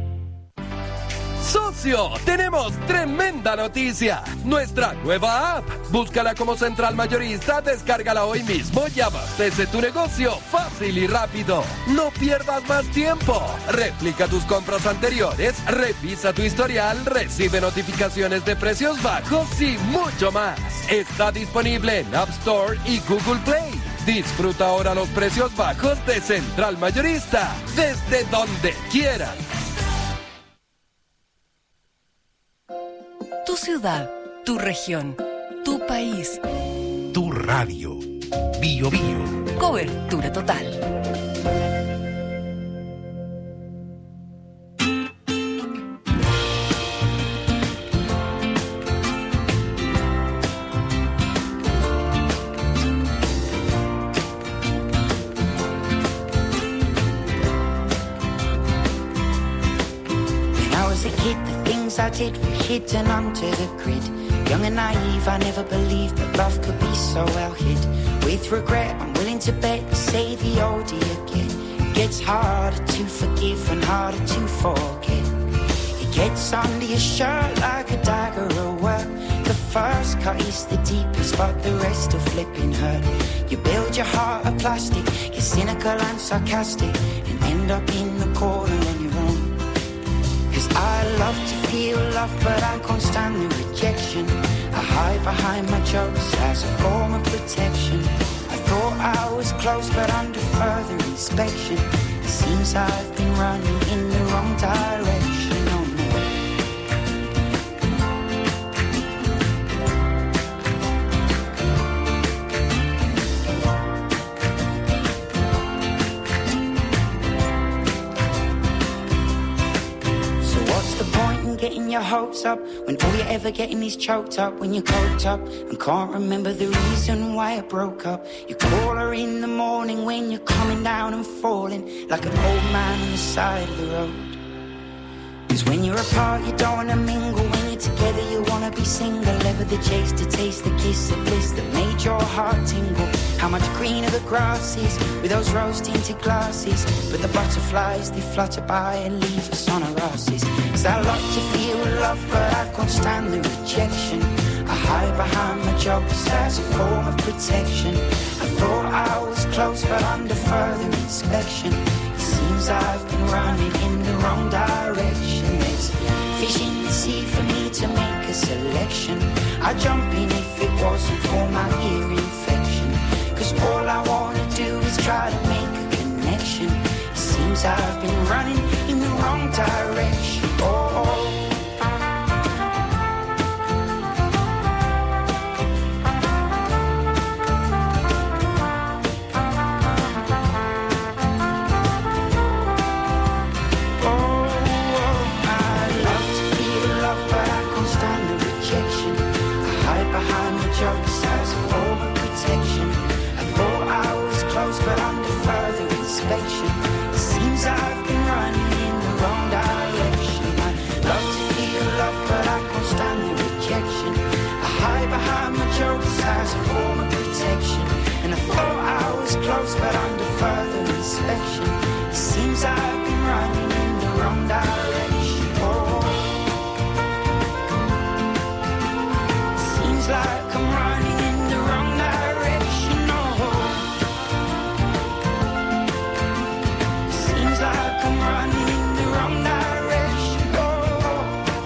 ¡Socio! ¡Tenemos tremenda noticia! Nuestra nueva app. Búscala como Central Mayorista, descárgala hoy mismo y abastece tu negocio fácil y rápido. No pierdas más tiempo. Replica tus compras anteriores, revisa tu historial, recibe notificaciones de precios bajos y mucho más. Está disponible en App Store y Google Play. Disfruta ahora los precios bajos de Central Mayorista, desde donde quieras. Tu ciudad, tu región, tu país. Tu radio. Bio Bio. Cobertura total. When I was a kid, the things I did were hidden under the grid. Young and naive, I never believed that love could be so well hid. With regret, I'm willing to bet, say the older you get, it gets harder to forgive and harder to forget. It gets under your shirt like a dagger at work. The first cut is the deepest, but the rest are flipping hurt. You build your heart of plastic, get cynical and sarcastic, and end up in the corner on your own. Cause I love to feel love, but I can't stand the rejection. I hide behind my jokes as a form of protection. I thought I was close, but under further inspection, it seems I've been running in the wrong direction. Oh no. Getting your hopes up when all you're ever getting is choked up. When you're coked up and can't remember the reason why I broke up. You call her in the morning when you're coming down and falling like an old man on the side of the road. Cause when you're apart you don't wanna mingle. When you together, you wanna be single. Ever the chase to taste the kiss of bliss that made your heart tingle. How much greener the grass is with those rose-tinted glasses. But the butterflies, they flutter by and leave us on our asses. 'Cause I love to feel love, but I can't stand the rejection. I hide behind my jokes as a form of protection. I thought I was close, but under further inspection, it seems I've been running in the wrong direction. There's fish in the sea for me to make a selection. I'd jump in if it wasn't for my ear infection. 'Cause all I wanna do is try to make a connection. It seems I've been running in the wrong direction. Oh. As a form of protection, and I thought I was close, but under further inspection, it seems I've been running in the wrong direction. Oh, it seems like I'm running in the wrong direction. Oh, it seems like I'm running in the wrong direction. Oh,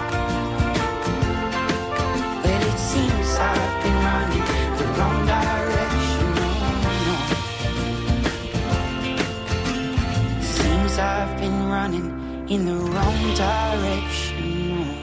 well, it seems I've been running wrong direction, no. Seems I've been running in the wrong direction, no.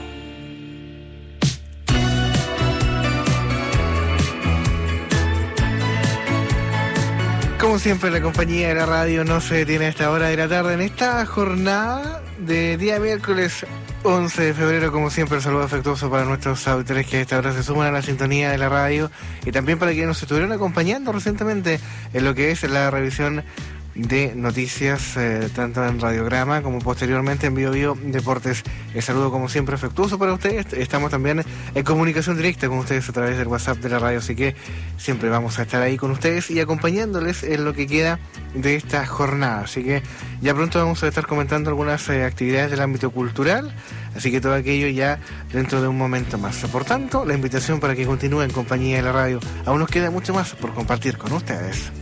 Como siempre, la compañía de la radio no se detiene a esta hora de la tarde en esta jornada de día miércoles 11 de febrero, como siempre, el saludo afectuoso para nuestros auditores que a esta hora se suman a la sintonía de la radio y también para quienes nos estuvieron acompañando recientemente en lo que es la revisión de noticias, tanto en Radiograma como posteriormente en Bio Deportes. El saludo, como siempre, afectuoso para ustedes. Estamos también en comunicación directa con ustedes a través del WhatsApp de la radio, así que siempre vamos a estar ahí con ustedes y acompañándoles en lo que queda de esta jornada. Así que ya pronto vamos a estar comentando algunas actividades del ámbito cultural, así que todo aquello ya dentro de un momento más. Por tanto, la invitación para que continúen en compañía de la radio. Aún nos queda mucho más por compartir con ustedes.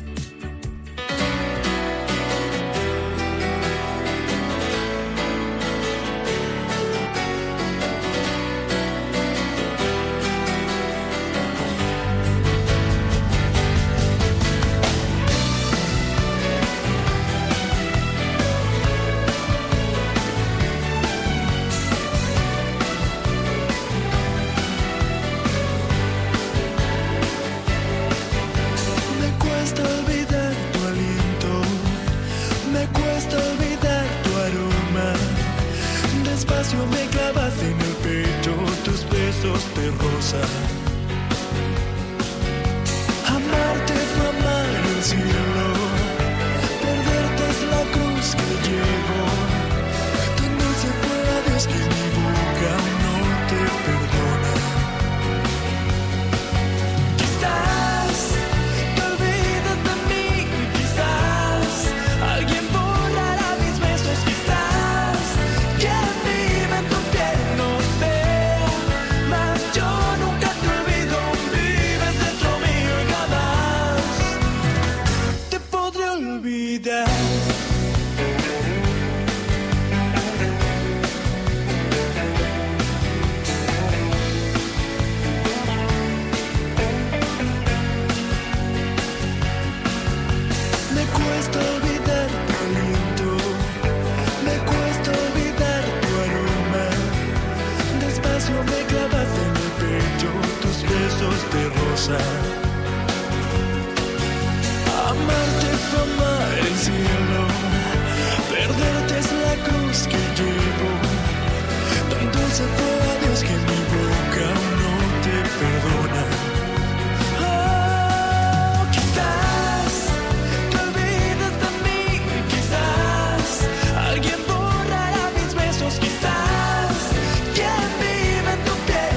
Alguien borrará mis besos, quizás. Quien vive en tu piel.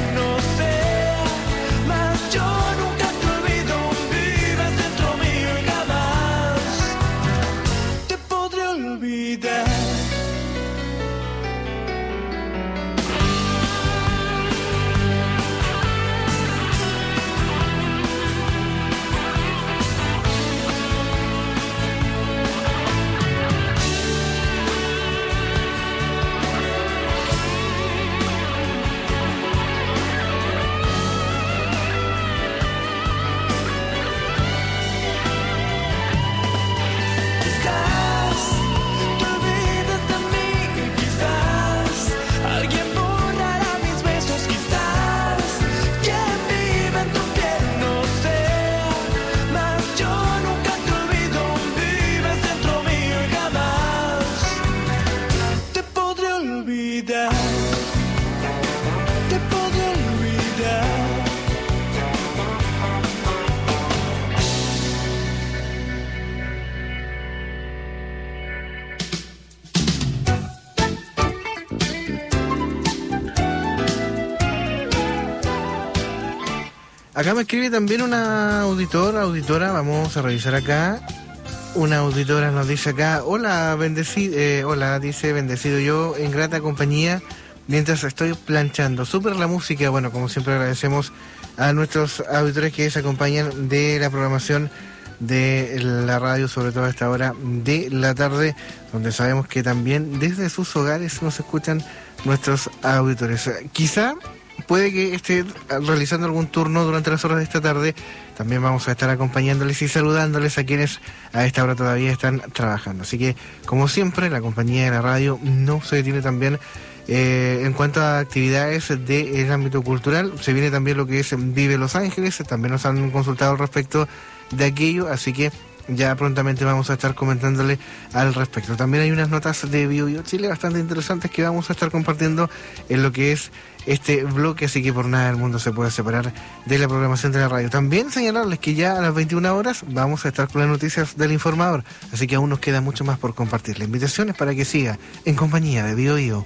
Acá me escribe también una auditora, vamos a revisar acá. Una auditora nos dice acá, hola, dice, bendecido yo en grata compañía mientras estoy planchando. Súper la música, bueno, como siempre agradecemos a nuestros auditores que se acompañan de la programación de la radio, sobre todo a esta hora de la tarde, donde sabemos que también desde sus hogares nos escuchan nuestros auditores. Quizá puede que esté realizando algún turno durante las horas de esta tarde. También vamos a estar acompañándoles y saludándoles a quienes a esta hora todavía están trabajando. Así que, como siempre, la compañía de la radio no se detiene también en cuanto a actividades del ámbito cultural. Se viene también lo que es Vive Los Ángeles. También nos han consultado al respecto de aquello, así que ya prontamente vamos a estar comentándole al respecto. También hay unas notas de Bio Chile bastante interesantes que vamos a estar compartiendo en lo que es este bloque, así que por nada del mundo se puede separar de la programación de la radio. También señalarles que ya a las 21 horas vamos a estar con las noticias del informador, así que aún nos queda mucho más por compartir. La invitación es para que siga en compañía de Bio.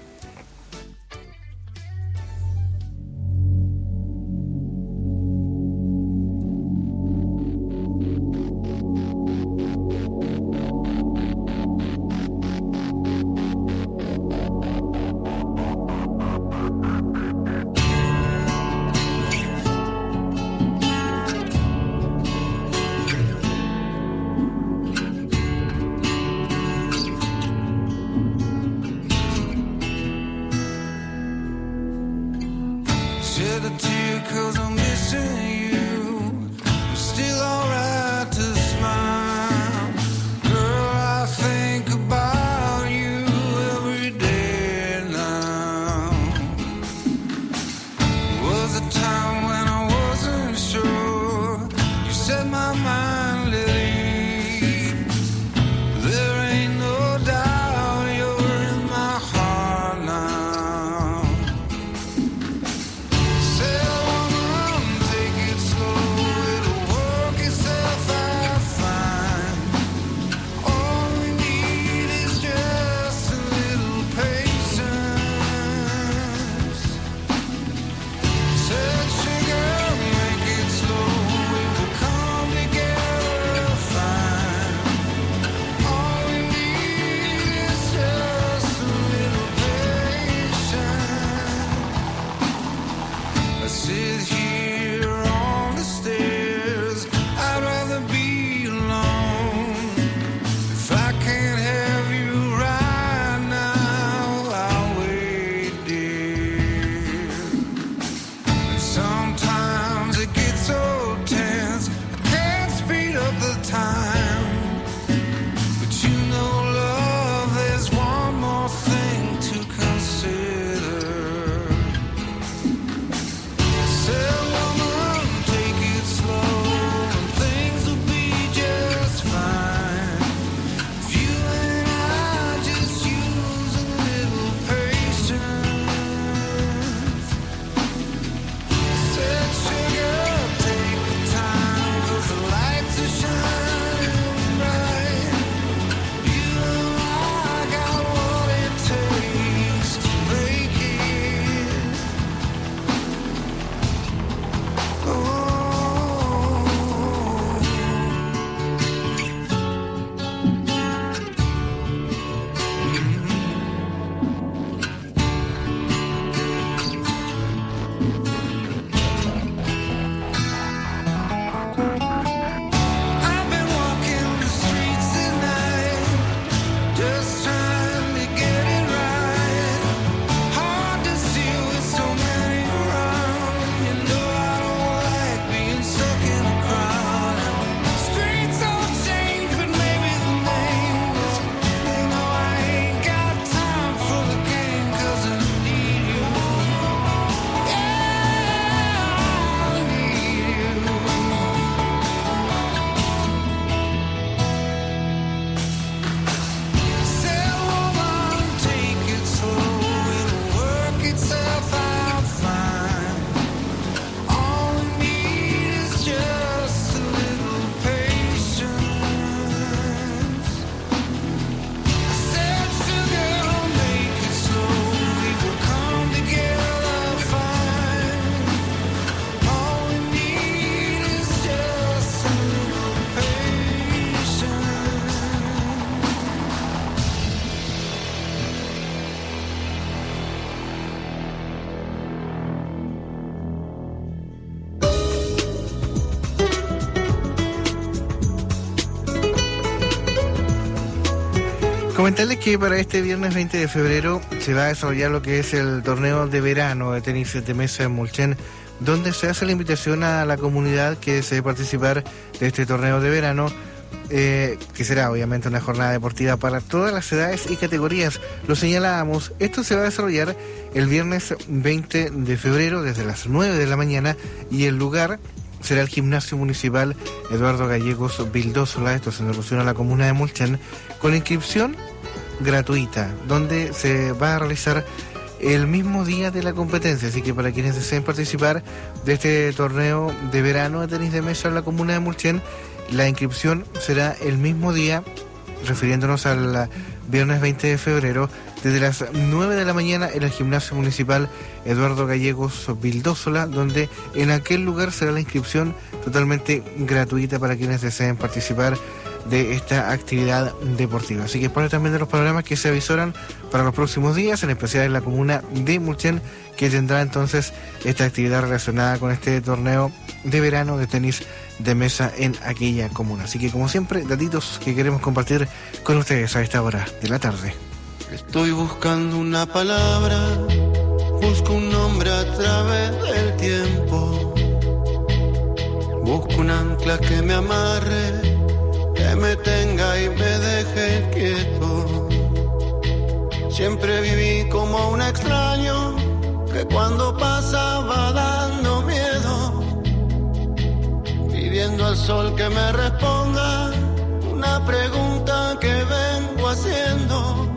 Comentarles que para este viernes 20 de febrero se va a desarrollar lo que es el torneo de verano de tenis de mesa en Mulchen, donde se hace la invitación a la comunidad que desee participar de este torneo de verano, que será obviamente una jornada deportiva para todas las edades y categorías. Lo señalábamos, esto se va a desarrollar el viernes 20 de febrero desde las 9 de la mañana y el lugar será el Gimnasio Municipal Eduardo Gallegos Vildósola, esto se alusión a la comuna de Mulchen, con inscripción gratuita, donde se va a realizar el mismo día de la competencia, así que para quienes deseen participar de este torneo de verano de tenis de mesa en la comuna de Mulchen, la inscripción será el mismo día, refiriéndonos al viernes 20 de febrero, desde las 9 de la mañana en el Gimnasio Municipal Eduardo Gallegos Vildósola, donde en aquel lugar será la inscripción totalmente gratuita para quienes deseen participar de esta actividad deportiva. Así que es parte también de los programas que se avisoran para los próximos días, en especial en la comuna de Mulchen, que tendrá entonces esta actividad relacionada con este torneo de verano de tenis de mesa en aquella comuna. Así que, como siempre, datitos que queremos compartir con ustedes a esta hora de la tarde. Estoy buscando una palabra, busco un nombre a través del tiempo, busco un ancla que me amarre, que me tenga y me deje quieto. Siempre viví como un extraño que cuando pasaba dando miedo, pidiendo al sol que me responda una pregunta que vengo haciendo,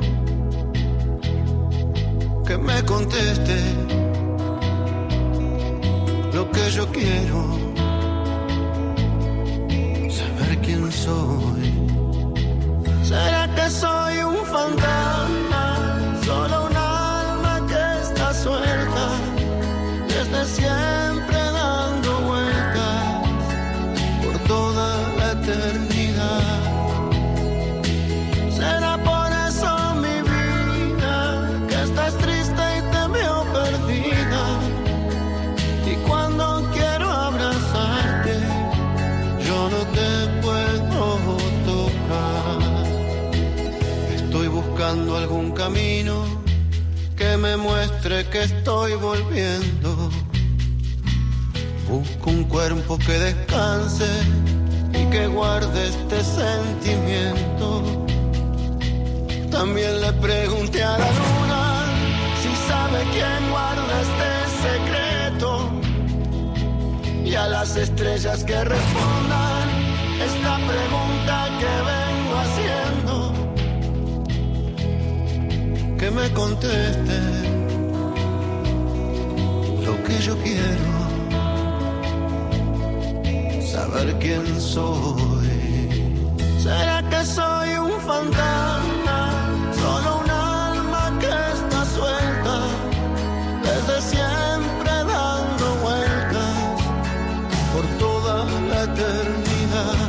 que me conteste lo que yo quiero, saber quién soy. ¿Será que soy un fantasma, solo un alma que está suelta, desde siempre dando vueltas por toda la eternidad? ¿Será por eso mi vida que estás triste y te veo perdida? Y cuando quiero abrazarte, yo no te puedo tocar. Estoy buscando algún camino que me muestre que estoy volviendo. Busco un cuerpo que descanse y que guarde este sentimiento. También le pregunté a la luna si sabe quién guarda este secreto, y a las estrellas que respondan esta pregunta que vengo haciendo, que me conteste lo que yo quiero, saber quién soy. ¿Será que soy un fantasma, solo un alma que está suelta, desde siempre dando vueltas por toda la eternidad?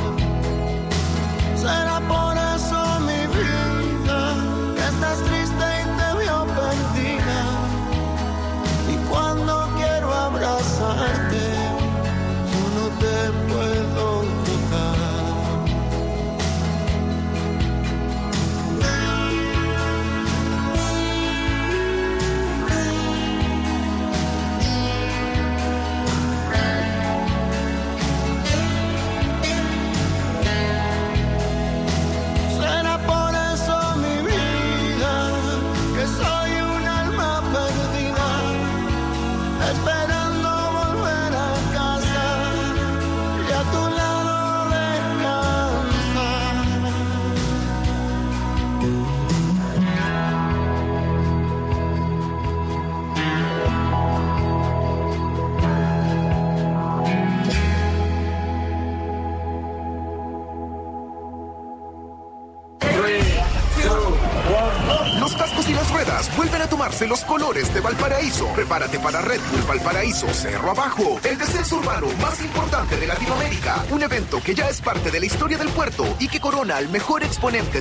¿Será por eso mi vida que estás triste y te veo perdida? Y cuando quiero abrazarte, yo no te puedo tocar. Esperando volver a casa y a tu lado descansar. Los cascos y las ruedas vuelven a tomarse los colores de Valparaíso. Prepárate para Red Bull Valparaíso Cerro Abajo, el descenso urbano más importante de Latinoamérica. Un evento que ya es parte de la historia del puerto y que corona al mejor exponente